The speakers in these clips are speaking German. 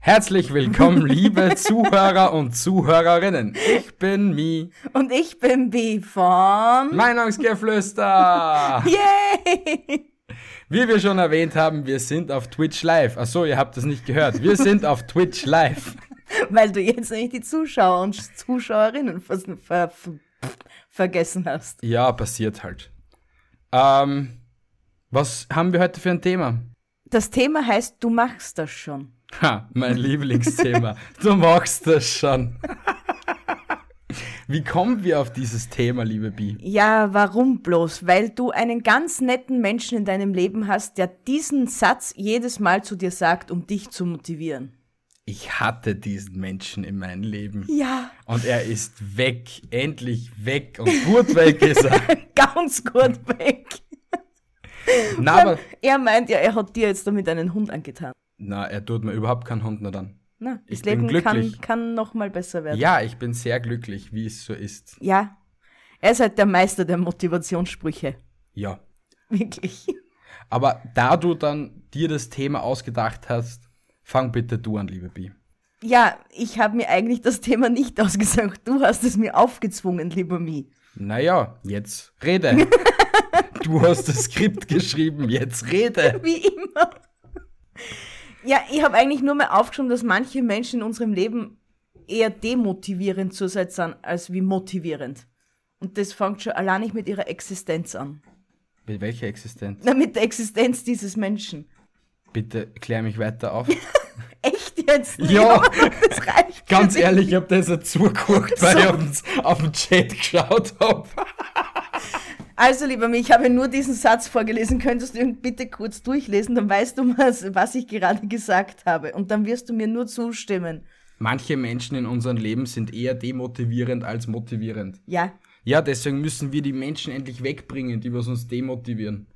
Herzlich willkommen, liebe Zuhörer und Zuhörerinnen. Ich bin Mi. Und ich bin Bi von Meinungsgeflüster. Yay! Wie wir schon erwähnt haben, wir sind auf Twitch live. Achso, ihr habt das nicht gehört. Wir sind auf Twitch live. Weil du jetzt nämlich die Zuschauer und Zuschauerinnen vergessen hast. Ja, passiert halt. Was haben wir heute für ein Thema? Das Thema heißt, du machst das schon. Ha, mein Lieblingsthema. Du machst das schon. Wie kommen wir auf dieses Thema, liebe Bi? Ja, warum bloß? Weil du einen ganz netten Menschen in deinem Leben hast, der diesen Satz jedes Mal zu dir sagt, um dich zu motivieren. Ich hatte diesen Menschen in meinem Leben. Ja. Und er ist weg. Endlich weg. Und gut weg ist er. Ganz gut weg. Na, aber Er meint ja, er hat dir jetzt damit einen Hund angetan. na, er tut mir überhaupt keinen Hund mehr dann. Na, Ich das bin Leben glücklich. kann noch mal besser werden. Ja, ich bin sehr glücklich, wie es so ist. Ja, er ist halt der Meister der Motivationssprüche. Ja. Wirklich. Aber da du dann dir das Thema ausgedacht hast, fang bitte du an, liebe Bi. Ja, ich habe mir eigentlich das Thema nicht ausgesagt. Du hast es mir aufgezwungen, lieber Mi. Naja, jetzt rede. Du hast das Skript geschrieben, jetzt rede. Wie immer. Ja, ich habe eigentlich nur mal aufgeschrieben, dass manche Menschen in unserem Leben eher demotivierend zurzeit sind, als wie motivierend. Und das fängt schon allein nicht mit ihrer Existenz an. Mit welcher Existenz? Na, mit der Existenz dieses Menschen. Bitte klär mich weiter auf. Echt jetzt? Ja. Das reicht. Ganz für mich. ehrlich, ich hab das jetzt zugeguckt, weil ich auf den Chat geschaut habe. Also, lieber Mi, ich habe nur diesen Satz vorgelesen. Könntest du ihn bitte kurz durchlesen? Dann weißt du, was ich gerade gesagt habe. Und dann wirst du mir nur zustimmen. Manche Menschen in unserem Leben sind eher demotivierend als motivierend. Ja. Ja, deswegen müssen wir die Menschen endlich wegbringen, die was uns demotivieren.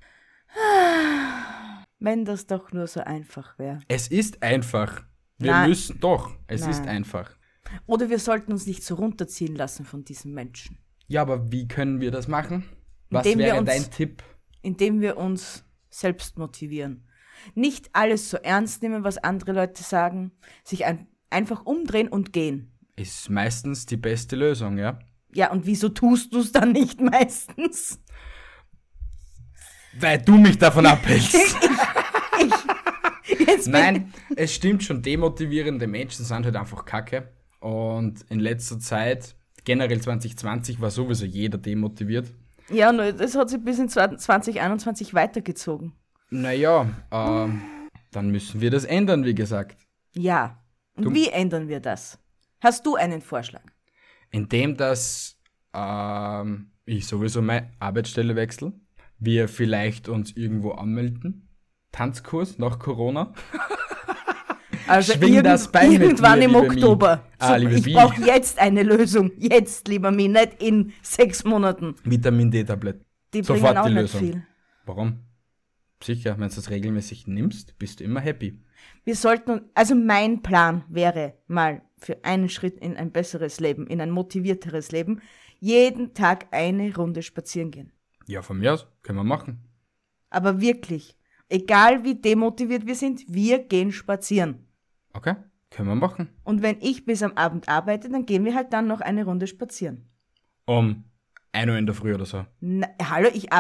Wenn das doch nur so einfach wäre. Es ist einfach. Wir Nein. müssen doch. Es Nein. ist einfach. Oder wir sollten uns nicht so runterziehen lassen von diesen Menschen. Ja, aber wie können wir das machen? Was Indem wir wäre uns- dein Tipp? Indem wir uns selbst motivieren. Nicht alles so ernst nehmen, was andere Leute sagen. Sich einfach umdrehen und gehen. Ist meistens die beste Lösung, ja? Ja, und wieso tust du es dann nicht meistens? Weil du mich davon abhältst. Jetzt bin Nein, es stimmt schon, demotivierende Menschen sind halt einfach kacke. Und in letzter Zeit, generell 2020, war sowieso jeder demotiviert. Ja, nur das hat sich bis in 2021 weitergezogen. Naja, dann müssen wir das ändern, wie gesagt. Ja. Und Du- wie ändern wir das? Hast du einen Vorschlag? Indem dass ich sowieso meine Arbeitsstelle wechsle, wir vielleicht uns irgendwo anmelden. Tanzkurs nach Corona. Also Schwing das Bein mit irgendwann mir, im liebe Mi. Oktober. Liebe ich Bi. brauche jetzt eine Lösung. Jetzt, lieber Mi, nicht in 6 Monaten. Vitamin D-Tablet. Die Sofort bringen auch die nicht Lösung. viel. Warum? Sicher, wenn du das regelmäßig nimmst, bist du immer happy. Wir sollten, also mein Plan wäre mal für einen Schritt in ein besseres Leben, in ein motivierteres Leben, jeden Tag eine Runde spazieren gehen. Ja, von mir aus, können wir machen. Aber wirklich, egal wie demotiviert wir sind, wir gehen spazieren. Okay, können wir machen. Und wenn ich bis am Abend arbeite, dann gehen wir halt dann noch eine Runde spazieren. Um 1 Uhr in der Früh oder so. Na, hallo, ich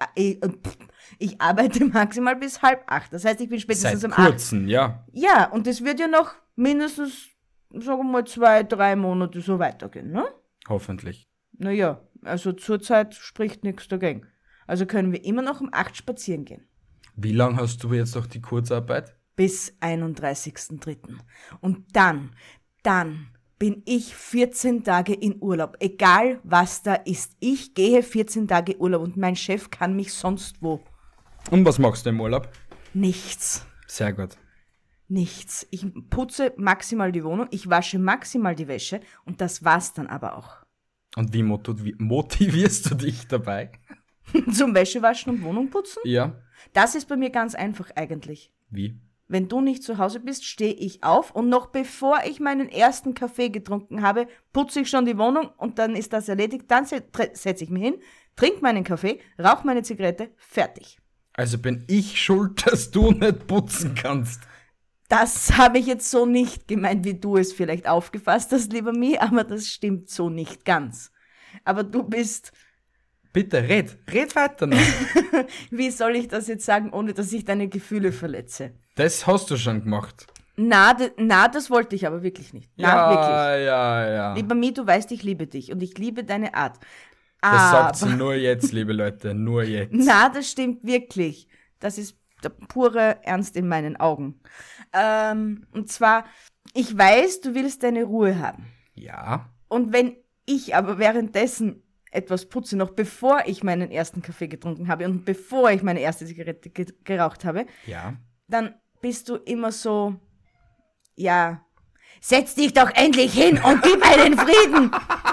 arbeite maximal bis 7:30. Das heißt, ich bin spätestens Seit um 8. kurzem, ja. Ja, und das wird ja noch mindestens, sagen wir mal, 2-3 Monate so weitergehen, ne? Hoffentlich. Naja, also zurzeit spricht nichts dagegen. Also können wir immer noch um 8 spazieren gehen. Wie lange hast du jetzt noch die Kurzarbeit? Bis 31.03. Und dann bin ich 14 Tage in Urlaub. Egal, was da ist. Ich gehe 14 Tage Urlaub und mein Chef kann mich sonst wo. Und was machst du im Urlaub? Nichts. Sehr gut. Nichts. Ich putze maximal die Wohnung, ich wasche maximal die Wäsche und das war's dann aber auch. Und wie motivierst du dich dabei? Zum Wäschewaschen und Wohnung putzen? Ja. Das ist bei mir ganz einfach eigentlich. Wie? Wenn du nicht zu Hause bist, stehe ich auf und noch bevor ich meinen ersten Kaffee getrunken habe, putze ich schon die Wohnung und dann ist das erledigt. Dann setze ich mich hin, trinke meinen Kaffee, rauche meine Zigarette, fertig. Also bin ich schuld, dass du nicht putzen kannst. Das habe ich jetzt so nicht gemeint, wie du es vielleicht aufgefasst hast, lieber Mi, aber das stimmt so nicht ganz. Aber du bist, Bitte, red weiter noch. wie soll ich das jetzt sagen, ohne dass ich deine Gefühle verletze? Das hast du schon gemacht. Na, das wollte ich aber wirklich nicht. Na, wirklich. Ja. Lieber Mi, du weißt, ich liebe dich und ich liebe deine Art. Das sagt sie nur jetzt, liebe Leute, nur jetzt. Na, das stimmt wirklich. Das ist der pure Ernst in meinen Augen. Und zwar, ich weiß, du willst deine Ruhe haben. Ja, Und wenn ich aber währenddessen etwas putze, noch bevor ich meinen ersten Kaffee getrunken habe und bevor ich meine erste Zigarette geraucht habe, ja. dann bist du immer so, ja, setz dich doch endlich hin und gib einen Frieden.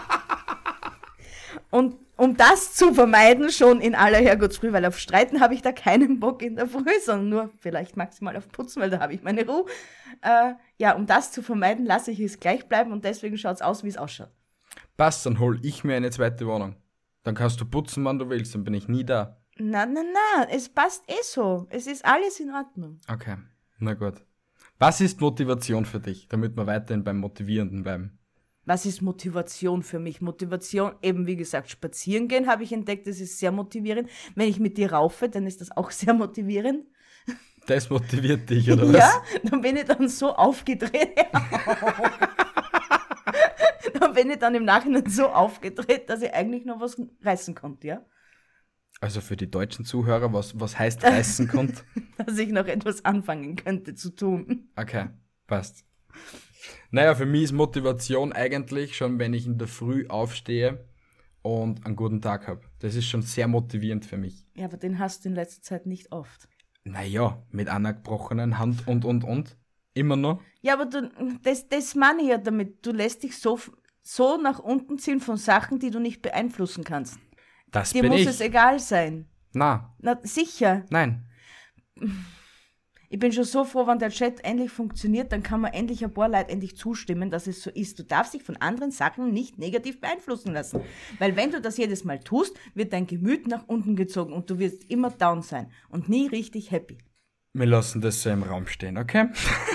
Und um das zu vermeiden, schon in aller Herrgottsfrüh, weil auf Streiten habe ich da keinen Bock in der Früh, sondern nur vielleicht maximal auf Putzen, weil da habe ich meine Ruhe. Ja, um das zu vermeiden, lasse ich es gleich bleiben und deswegen schaut es aus, wie es ausschaut. Passt, dann hol ich mir eine zweite Wohnung. Dann kannst du putzen, wann du willst, dann bin ich nie da. Na, es passt eh so. Es ist alles in Ordnung. Okay, na gut. Was ist Motivation für dich, damit wir weiterhin beim Motivierenden bleiben? Was ist Motivation für mich? Motivation, eben wie gesagt, spazieren gehen, habe ich entdeckt, das ist sehr motivierend. Wenn ich mit dir raufe, dann ist das auch sehr motivierend. Das motiviert dich, oder was? Ja, dann bin ich dann so aufgedreht. Dann bin ich dann im Nachhinein so aufgedreht, dass ich eigentlich noch was reißen konnte, ja? Also für die deutschen Zuhörer, was heißt reißen konnte? Dass ich noch etwas anfangen könnte zu tun. Okay, passt. Naja, für mich ist Motivation eigentlich schon, wenn ich in der Früh aufstehe und einen guten Tag habe. Das ist schon sehr motivierend für mich. Ja, aber den hast du in letzter Zeit nicht oft. Naja, mit einer gebrochenen Hand und. Immer noch. Ja, aber das meine ich ja damit. Du lässt dich so nach unten ziehen von Sachen, die du nicht beeinflussen kannst. Das Dir bin muss ich. es egal sein. Na, Sicher. nein. Ich bin schon so froh, wenn der Chat endlich funktioniert, dann kann man endlich ein paar Leute endlich zustimmen, dass es so ist. Du darfst dich von anderen Sachen nicht negativ beeinflussen lassen. Weil wenn du das jedes Mal tust, wird dein Gemüt nach unten gezogen und du wirst immer down sein und nie richtig happy. Wir lassen das so im Raum stehen, okay?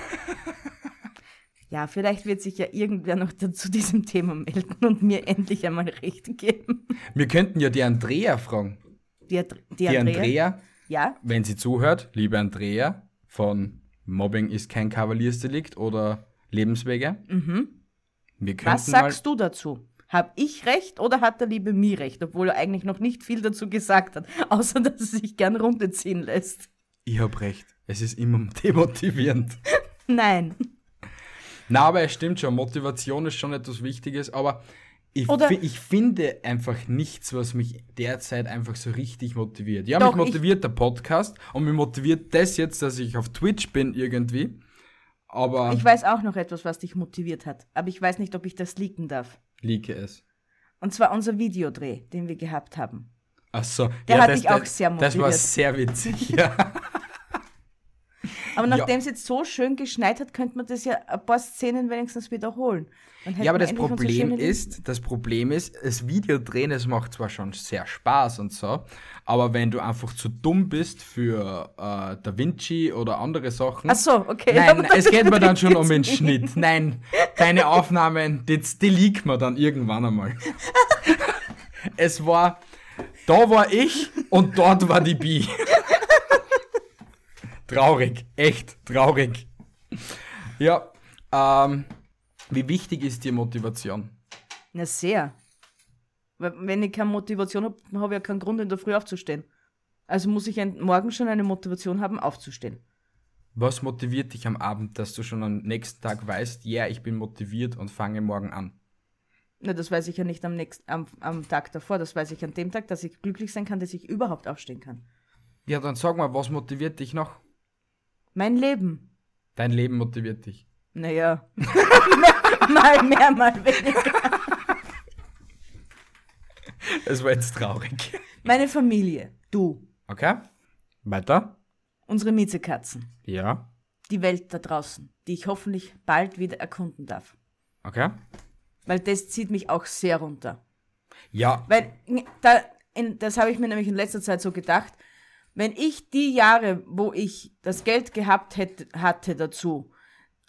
Ja, vielleicht wird sich ja irgendwer noch zu diesem Thema melden und mir endlich einmal Recht geben. Wir könnten ja die Andrea fragen. Die Andrea? Ja? Wenn sie zuhört, liebe Andrea, von Mobbing ist kein Kavaliersdelikt oder Lebenswege. Wir könnten Was sagst du dazu? Hab ich recht oder hat der liebe Mi recht? Obwohl er eigentlich noch nicht viel dazu gesagt hat, außer dass er sich gern runterziehen lässt. Ich hab recht. Es ist immer demotivierend. Nein. Na, aber es stimmt schon. Motivation ist schon etwas Wichtiges, aber ich finde einfach nichts, was mich derzeit einfach so richtig motiviert. Ja, Doch, mich motiviert der Podcast und mich motiviert das jetzt, dass ich auf Twitch bin irgendwie. Aber Ich weiß auch noch etwas, was dich motiviert hat. Aber ich weiß nicht, ob ich das leaken darf. liege es. Und zwar unser Videodreh, den wir gehabt haben. Ach so. Der hat dich auch sehr Das war motiviert. sehr witzig, ja. Aber nachdem es jetzt so schön geschneit hat, könnte man das ja ein paar Szenen wenigstens wiederholen. Dann hätten Ja, aber wir das endlich unsere schöne Problem ist, das Videodrehen, es macht zwar schon sehr Spaß und so, aber wenn du einfach zu dumm bist für Da Vinci oder andere Sachen. Ach so, okay. Nein, Aber es geht mir dann schon um den geht's Schnitt. Nein, deine Aufnahmen, die liegt mir dann irgendwann einmal. Da war ich und dort war die Bi. Traurig, echt traurig. Ja, wie wichtig ist dir Motivation? Na sehr. Weil wenn ich keine Motivation habe, habe ich ja keinen Grund, in der Früh aufzustehen. Also muss ich morgen schon eine Motivation haben, aufzustehen. Was motiviert dich am Abend, dass du schon am nächsten Tag weißt, ja, ich bin motiviert und fange morgen an? Na, das weiß ich ja nicht am Tag davor. Das weiß ich an dem Tag, dass ich glücklich sein kann, dass ich überhaupt aufstehen kann. Ja, dann sag mal, was motiviert dich noch? Mein Leben. Dein Leben motiviert dich. Naja. Mal mehr, mal weniger. Es war jetzt traurig. Meine Familie. Du. Okay, weiter. Unsere Miezekatzen. Ja, Die Welt da draußen, die ich hoffentlich bald wieder erkunden darf. okay. Weil das zieht mich auch sehr runter. Ja, Weil das habe ich mir nämlich in letzter Zeit so gedacht, wenn ich die Jahre, wo ich das Geld gehabt hatte dazu,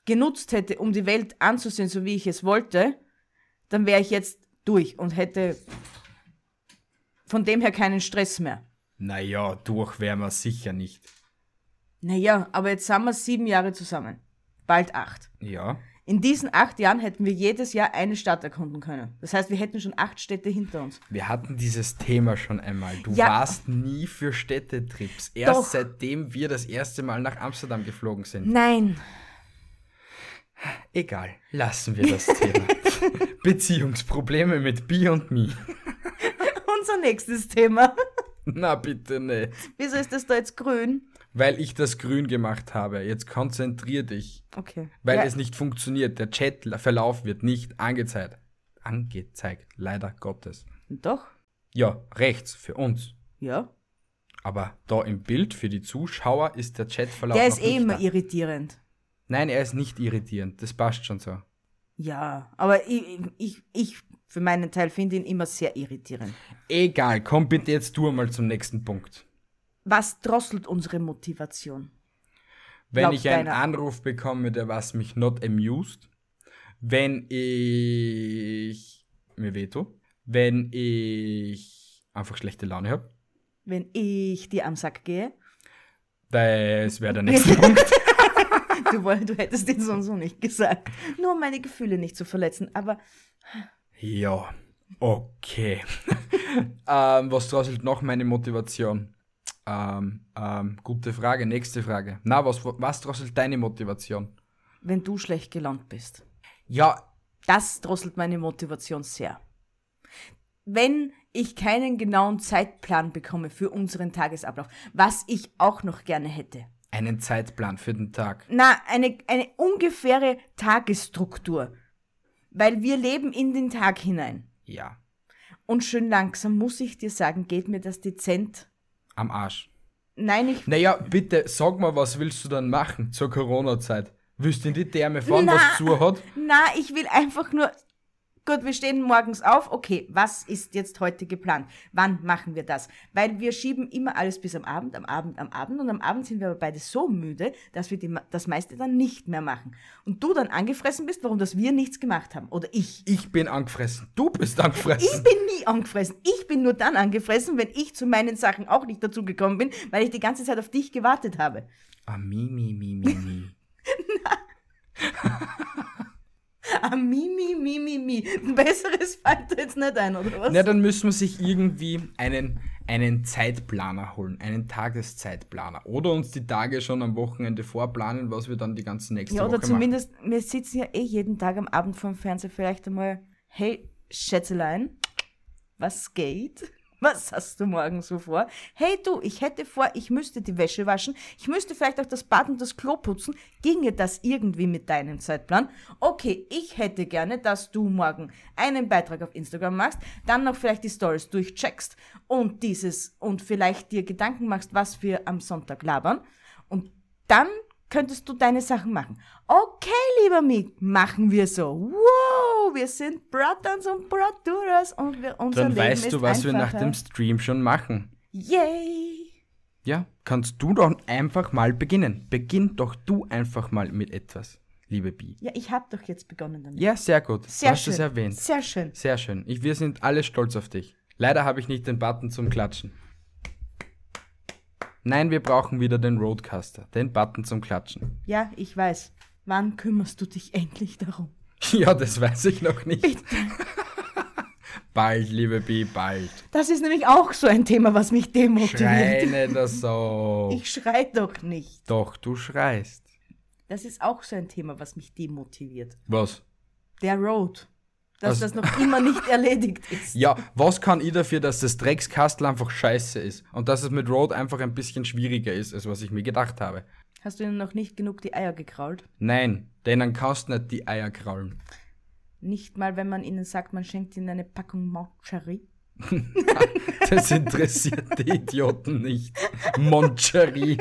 genutzt hätte, um die Welt anzusehen, so wie ich es wollte, dann wäre ich jetzt durch und hätte von dem her keinen Stress mehr. Naja, durch wären wir sicher nicht. Naja, aber jetzt sind wir 7 Jahre zusammen. Bald 8. Ja. In diesen 8 Jahren hätten wir jedes Jahr eine Stadt erkunden können. Das heißt, wir hätten schon 8 Städte hinter uns. Wir hatten dieses Thema schon einmal. Du Ja. warst nie für Städtetrips. Erst Doch. seitdem wir das erste Mal nach Amsterdam geflogen sind. Nein. Egal, lassen wir das Thema. Beziehungsprobleme mit B und Me. Unser nächstes Thema. Na bitte nicht. Wieso ist das da jetzt grün? Weil ich das grün gemacht habe. Jetzt konzentrier dich. Okay. Weil Ja, es nicht funktioniert. Der Chatverlauf wird nicht angezeigt. Angezeigt, leider Gottes. Doch. Ja, rechts für uns. Ja. Aber da im Bild für die Zuschauer ist der Chatverlauf Der noch ist eh nicht immer da. irritierend. Nein, er ist nicht irritierend. Das passt schon so. Ja, aber ich für meinen Teil finde ihn immer sehr irritierend. Egal, komm bitte jetzt du mal zum nächsten Punkt. Was drosselt unsere Motivation? Wenn Laut ich einen deiner- Anruf bekomme, der was mich not amused, wenn ich mir wehtue, wenn ich einfach schlechte Laune habe, Wenn ich dir am Sack gehe, das wäre der nächste Punkt. du hättest ihn so und so nicht gesagt. Nur um meine Gefühle nicht zu verletzen, aber Ja, okay. Was drosselt noch meine Motivation? Gute Frage, nächste Frage. Na, was drosselt deine Motivation? wenn du schlecht gelaunt bist. Ja, Das drosselt meine Motivation sehr. Wenn ich keinen genauen Zeitplan bekomme für unseren Tagesablauf, was ich auch noch gerne hätte. einen Zeitplan für den Tag. Na, eine ungefähre Tagesstruktur. Weil wir leben in den Tag hinein. Ja, Und schön langsam, muss ich dir sagen, geht mir das dezent. am Arsch. Nein, ich... Naja, bitte, sag mal, was willst du dann machen zur Corona-Zeit? Willst du in die Therme fahren, Na. was zu hat? Na, ich will einfach nur... Gut, wir stehen morgens auf. Okay, was ist jetzt heute geplant? Wann machen wir das? Weil wir schieben immer alles bis am Abend. Und am Abend sind wir aber beide so müde, dass wir das meiste dann nicht mehr machen. Und du dann angefressen bist, warum das wir nichts gemacht haben. Oder ich. Ich bin angefressen. Du bist Ich angefressen. bin nie angefressen. Ich bin nur dann angefressen, wenn ich zu meinen Sachen auch nicht dazugekommen bin, weil ich die ganze Zeit auf dich gewartet habe. Mi. Ah, mi. Ein besseres fällt dir jetzt nicht ein, oder was? Na, dann müssen wir sich irgendwie einen Zeitplaner holen, einen Tageszeitplaner. Oder uns die Tage schon am Wochenende vorplanen, was wir dann die ganze nächste Ja, Woche oder zumindest, wir sitzen ja eh jeden Tag am Abend vorm Fernseher vielleicht einmal, hey, Schätzelein, was geht? Was hast du morgen so vor? Hey du, ich hätte vor, ich müsste die Wäsche waschen, ich müsste vielleicht auch das Bad und das Klo putzen. Ginge das irgendwie mit deinem Zeitplan? Okay, ich hätte gerne, dass du morgen einen Beitrag auf Instagram machst, dann noch vielleicht die Stories durchcheckst und vielleicht dir Gedanken machst, was wir am Sonntag labern. Und dann könntest du deine Sachen machen. Okay, lieber Mick, machen wir so. Wow, wir sind Bratans und Braturas und unser Dann Leben weißt ist du, was wir nach einfacher. dem Stream schon machen. Yay! Ja, kannst du doch einfach mal beginnen. Beginn doch du einfach mal mit etwas, liebe Bi. Ja, ich habe doch jetzt begonnen damit. Ja, sehr gut. Sehr du hast schön. es erwähnt. Sehr schön. Sehr schön. Wir sind alle stolz auf dich. Leider habe ich nicht den Button zum Klatschen. Nein, wir brauchen wieder den Roadcaster, den Button zum Klatschen. Ja, ich weiß. Wann kümmerst du dich endlich darum? Ja, das weiß ich noch nicht. Bald, liebe Bi, bald. Das ist nämlich auch so ein Thema, was mich demotiviert. Schrei nicht so. Ich schrei doch nicht. Doch, du schreist. Das ist auch so ein Thema, was mich demotiviert. Was? Der Road. Dass Also- das noch immer nicht erledigt ist. Ja, was kann ich dafür, dass das Dreckskastel einfach scheiße ist und dass es mit Road einfach ein bisschen schwieriger ist, als was ich mir gedacht habe? Hast du ihnen noch nicht genug die Eier gekrault? Nein, denen kannst du nicht die Eier kraulen. Nicht mal, wenn man ihnen sagt, man schenkt ihnen eine Packung Moncherie? Das interessiert die Idioten nicht. Moncherie.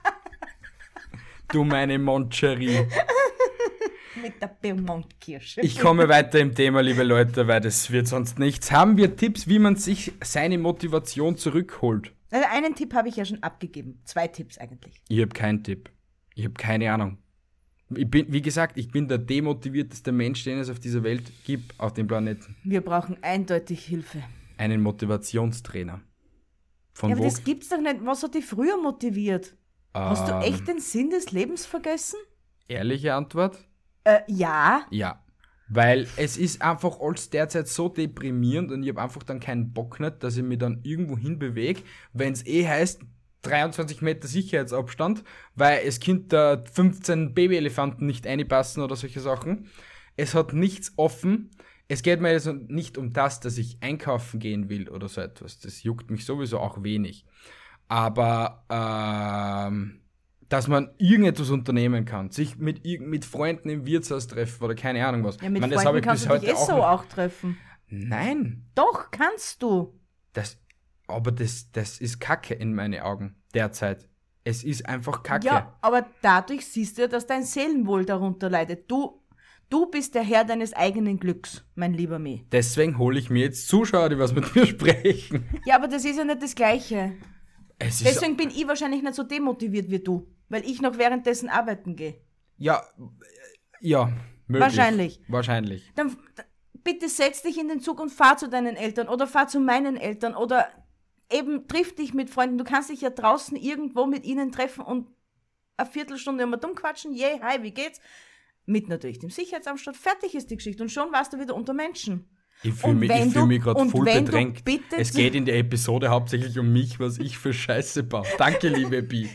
Du meine Moncherie. Mit der Beaumont-Kirsche. Ich komme weiter im Thema, liebe Leute, weil das wird sonst nichts. Haben wir Tipps, wie man sich seine Motivation zurückholt? Also einen Tipp habe ich ja schon abgegeben. 2 Tipps eigentlich. Ich habe keinen Tipp. Ich habe keine Ahnung. Wie gesagt, ich bin der demotivierteste Mensch, den es auf dieser Welt gibt, auf dem Planeten. Wir brauchen eindeutig Hilfe. Einen Motivationstrainer. Von Ja, aber wo? das gibt's doch nicht. Was hat dich früher motiviert? Hast du echt den Sinn des Lebens vergessen? Ehrliche Antwort? Ja. Ja. Weil es ist einfach alles derzeit so deprimierend und ich habe einfach dann keinen Bock nicht, dass ich mich dann irgendwo hinbewege, wenn es heißt, 23 Meter Sicherheitsabstand, weil es Kind da 15 Babyelefanten nicht einpassen oder solche Sachen. Es hat nichts offen. Es geht mir also nicht um das, dass ich einkaufen gehen will oder so etwas. Das juckt mich sowieso auch wenig. Aber dass man irgendetwas unternehmen kann, sich mit Freunden im Wirtshaus treffen oder keine Ahnung was. Ja, mit das Freunden habe ich kannst bis du dich heute so auch treffen. Nein, Doch, kannst du. aber das ist Kacke in meinen Augen derzeit. Es ist einfach Kacke. Ja, aber dadurch siehst du ja, dass dein Seelenwohl darunter leidet. Du bist der Herr deines eigenen Glücks, mein lieber Me. Deswegen hole ich mir jetzt Zuschauer, die was mit mir sprechen. Ja, aber das ist ja nicht das Gleiche. Es ist Deswegen bin ich wahrscheinlich nicht so demotiviert wie du, weil ich noch währenddessen arbeiten gehe. ja, möglich. Wahrscheinlich. Dann bitte setz dich in den Zug und fahr zu deinen Eltern oder fahr zu meinen Eltern oder eben triff dich mit Freunden. Du kannst dich ja draußen irgendwo mit ihnen treffen und eine Viertelstunde immer dumm quatschen. Yay, hi, wie geht's? Mit natürlich dem Sicherheitsabstand. Fertig ist die Geschichte und schon warst du wieder unter Menschen. Ich fühle mich gerade voll bedrängt. Bitte Es geht in der Episode hauptsächlich um mich, was ich für Scheiße baue. Danke, liebe Bi.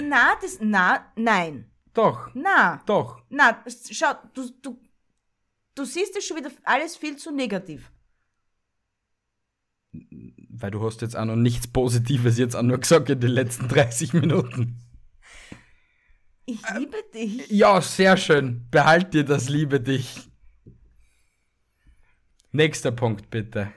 Nein. Doch. Doch. Schau, du siehst es schon wieder alles viel zu negativ. Weil du hast jetzt auch noch nichts Positives jetzt auch nur gesagt in den letzten 30 Minuten. Ich liebe dich. Ja, sehr schön. Behalt dir das, liebe dich. Nächster Punkt, bitte.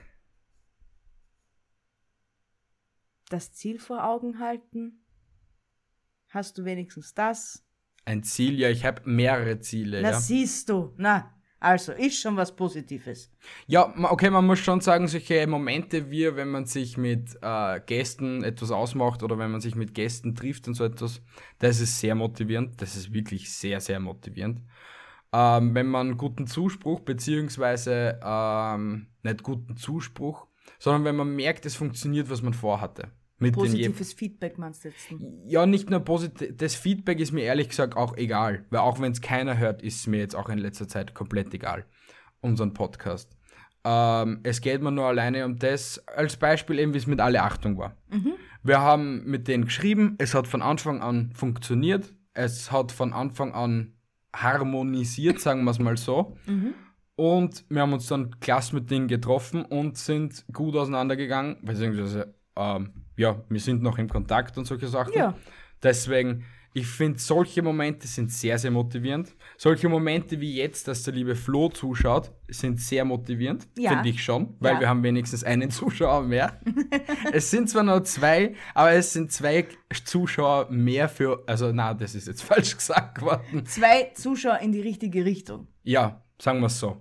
Das Ziel vor Augen halten. Hast du wenigstens das? Ein Ziel? Ja, ich habe mehrere Ziele. Na, ja. siehst du. Na, also, ist schon was Positives. Ja, okay, man muss schon sagen, solche Momente wie, wenn man sich mit Gästen etwas ausmacht oder wenn man sich mit Gästen trifft und so etwas, das ist sehr motivierend. Das ist wirklich sehr, sehr motivierend. Wenn man guten Zuspruch, beziehungsweise nicht guten Zuspruch, sondern wenn man merkt, es funktioniert, was man vorhatte. Positives Feedback meinst du jetzt? Ja, nicht nur positiv, das Feedback ist mir ehrlich gesagt auch egal, weil auch wenn es keiner hört, ist es mir jetzt auch in letzter Zeit komplett egal, unseren Podcast. Es geht mir nur alleine um das, als Beispiel eben, wie es mit Alle Achtung war. Wir haben mit denen geschrieben, es hat von Anfang an funktioniert, es hat von Anfang an harmonisiert, sagen wir es mal so. Und wir haben uns dann klasse mit denen getroffen und sind gut auseinandergegangen, beziehungsweise wir sind noch im Kontakt und solche Sachen. Ja. Deswegen, ich finde, solche Momente sind sehr, sehr motivierend. Solche Momente wie jetzt, dass der liebe Flo zuschaut, sind sehr motivierend, Ja. finde ich schon, weil Ja. wir haben wenigstens einen Zuschauer mehr. Es sind zwar nur 2, aber es sind 2 Zuschauer mehr das ist jetzt falsch gesagt worden. 2 Zuschauer in die richtige Richtung. Ja, sagen wir es so.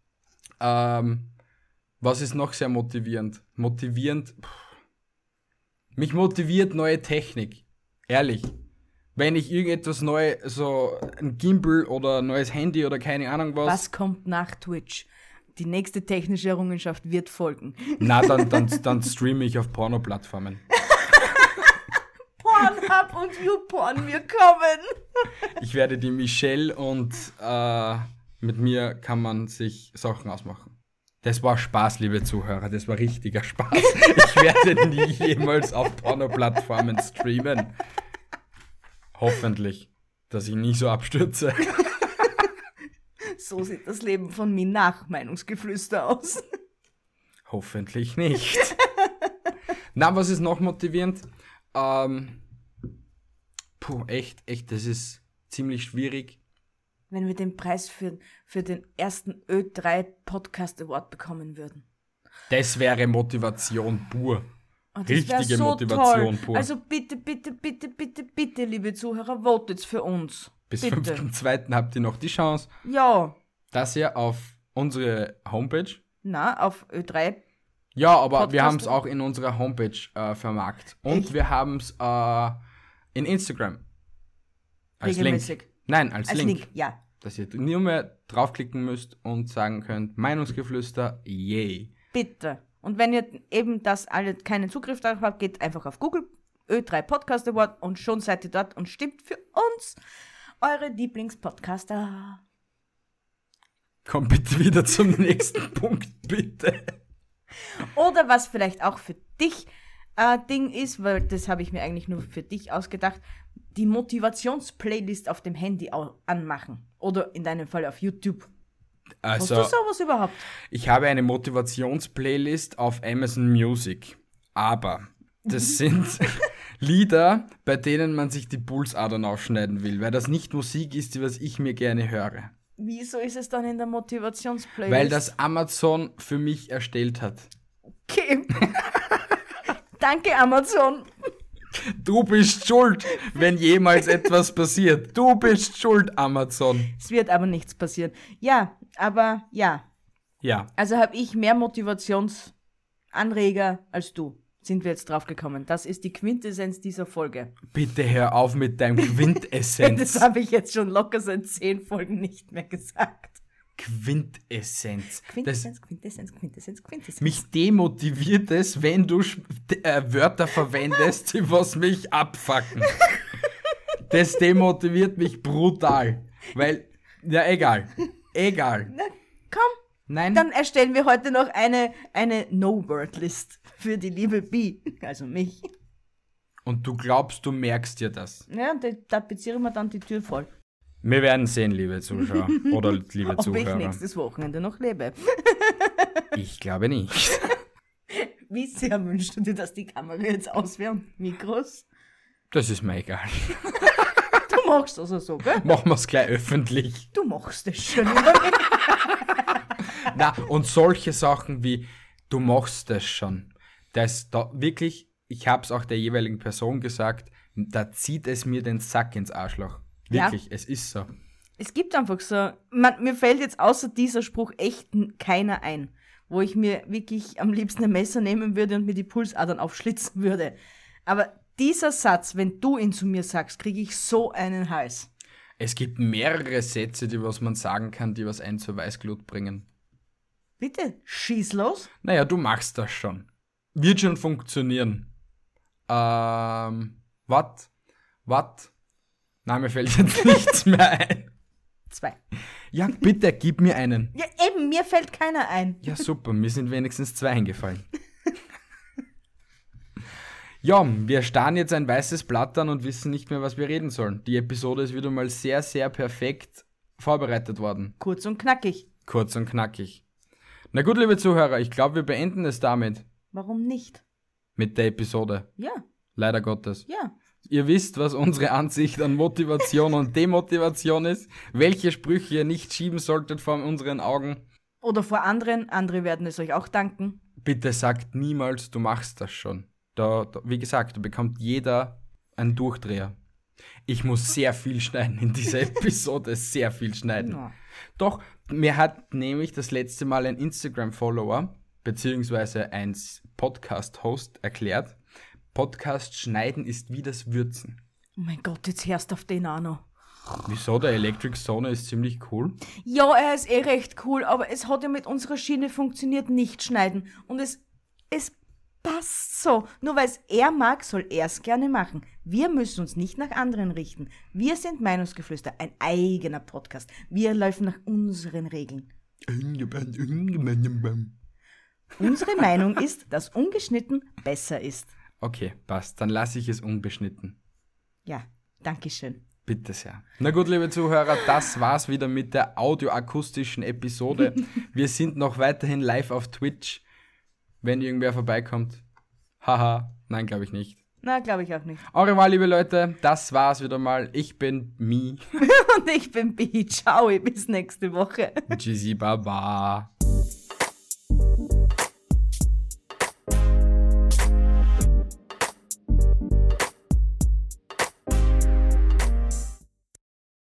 Was ist noch sehr motivierend? Mich motiviert neue Technik. Ehrlich. Wenn ich irgendetwas Neues, so ein Gimbal oder ein neues Handy oder keine Ahnung Was kommt nach Twitch? Die nächste technische Errungenschaft wird folgen. Na, dann streame ich auf Porno-Plattformen. Pornhub und YouPorn, wir kommen. Ich werde die Michelle und mit mir kann man sich Sachen ausmachen. Das war Spaß, liebe Zuhörer. Das war richtiger Spaß. Ich werde nie jemals auf Porno-Plattformen streamen. Hoffentlich, dass ich nie so abstürze. So sieht das Leben von mir nach Meinungsgeflüster aus. Hoffentlich nicht. Na, was ist noch motivierend? Echt, das ist ziemlich schwierig. Wenn wir den Preis für den ersten Ö3 Podcast Award bekommen würden. Das wäre Motivation pur. Oh, das wär Richtige so Motivation toll. pur. Also bitte, liebe Zuhörer, votet für uns. Bis bitte. 5.2. habt ihr noch die Chance, Ja. dass ihr auf unsere Homepage... Auf Ö3. Ja, aber Podcast wir haben es auch in unserer Homepage vermarkt. Und Echt? wir haben es in Instagram. Als Regelmäßig. Link. Nein, als Link. Ja. Dass ihr nur mehr draufklicken müsst und sagen könnt, Meinungsgeflüster, yay. Bitte. Und wenn ihr eben das alle keinen Zugriff darauf habt, geht einfach auf Google Ö3 Podcast Award und schon seid ihr dort und stimmt für uns, eure Lieblingspodcaster. Komm bitte wieder zum nächsten Punkt, bitte. Oder was vielleicht auch für dich Ding ist, weil das habe ich mir eigentlich nur für dich ausgedacht, die Motivationsplaylist auf dem Handy anmachen. Oder in deinem Fall auf YouTube. Also, Hast du sowas überhaupt? ich habe eine Motivationsplaylist auf Amazon Music, aber das sind Lieder, bei denen man sich die Pulsadern aufschneiden will, weil das nicht Musik ist, die was ich mir gerne höre. Wieso ist es dann in der Motivationsplaylist? Weil das Amazon für mich erstellt hat. Okay. Danke, Amazon. Du bist schuld, wenn jemals etwas passiert. Du bist schuld, Amazon. Es wird aber nichts passieren. Ja, aber ja. Ja. Also habe ich mehr Motivationsanreger als du. Sind wir jetzt drauf gekommen. Das ist die Quintessenz dieser Folge. Bitte hör auf mit deinem Quintessenz. Das habe ich jetzt schon locker seit 10 Folgen nicht mehr gesagt. Quintessenz. Quintessenz. Mich demotiviert es, wenn du Wörter verwendest, die was mich abfacken. Das demotiviert mich brutal. Weil, ja, egal. Na, komm. Nein. Dann erstellen wir heute noch eine No-Word-List für die liebe Bi, also mich. Und du glaubst, du merkst dir das. Ja, und da tapezieren wir dann die Tür voll. Wir werden sehen, liebe Zuschauer. Oder liebe Ob Zuhörer. ich nächstes Wochenende noch lebe. Ich glaube nicht. Wie sehr wünschst du dir, dass die Kamera jetzt aus wäre und Mikros? Das ist mir egal. Du machst also so, gell? Machen wir es gleich öffentlich. Du machst es schon. Na, und solche Sachen wie, du machst das schon. Das da wirklich, ich habe es auch der jeweiligen Person gesagt, da zieht es mir den Sack ins Arschloch. Wirklich, Ja. es ist so. Es gibt einfach so, mir fällt jetzt außer dieser Spruch echt keiner ein, wo ich mir wirklich am liebsten ein Messer nehmen würde und mir die Pulsadern aufschlitzen würde. Aber dieser Satz, wenn du ihn zu mir sagst, kriege ich so einen Hals. Es gibt mehrere Sätze, die was man sagen kann, die was einen zur Weißglut bringen. Bitte, schieß los. Naja, du machst das schon. Wird schon funktionieren. Was? Nein, mir fällt jetzt nichts mehr ein. 2. Ja, bitte, gib mir einen. Ja, eben, mir fällt keiner ein. Ja, super, mir sind wenigstens 2 eingefallen. Ja, wir starren jetzt ein weißes Blatt an und wissen nicht mehr, was wir reden sollen. Die Episode ist wieder mal sehr, sehr perfekt vorbereitet worden. Kurz und knackig. Kurz und knackig. Na gut, liebe Zuhörer, ich glaube, wir beenden es damit. Warum nicht? Mit der Episode. Ja, Leider Gottes. ja. Ihr wisst, was unsere Ansicht an Motivation und Demotivation ist, welche Sprüche ihr nicht schieben solltet vor unseren Augen. Oder vor anderen, andere werden es euch auch danken. Bitte sagt niemals, du machst das schon. Wie gesagt, da bekommt jeder einen Durchdreher. Ich muss sehr viel schneiden in dieser Episode, sehr viel schneiden. Ja. Doch, mir hat nämlich das letzte Mal ein Instagram-Follower, beziehungsweise ein Podcast-Host erklärt, Podcast schneiden ist wie das Würzen. Oh mein Gott, jetzt hörst du auf den auch noch. Wieso? Der Electric Sauna ist ziemlich cool. Ja, er ist eh recht cool, aber es hat ja mit unserer Schiene funktioniert, nicht schneiden. Und es passt so. Nur weil es er mag, soll er es gerne machen. Wir müssen uns nicht nach anderen richten. Wir sind Meinungsgeflüster, ein eigener Podcast. Wir laufen nach unseren Regeln. Unsere Meinung ist, dass ungeschnitten besser ist. Okay, passt. Dann lasse ich es unbeschnitten. Ja, dankeschön. Bitte sehr. Na gut, liebe Zuhörer, das war's wieder mit der audioakustischen Episode. Wir sind noch weiterhin live auf Twitch, wenn irgendwer vorbeikommt. Haha, nein, glaube ich nicht. Na, glaube ich auch nicht. Au revoir, liebe Leute, das war's wieder mal. Ich bin Mi. Und ich bin Bi. Ciao, bis nächste Woche. Tschüssi, Baba.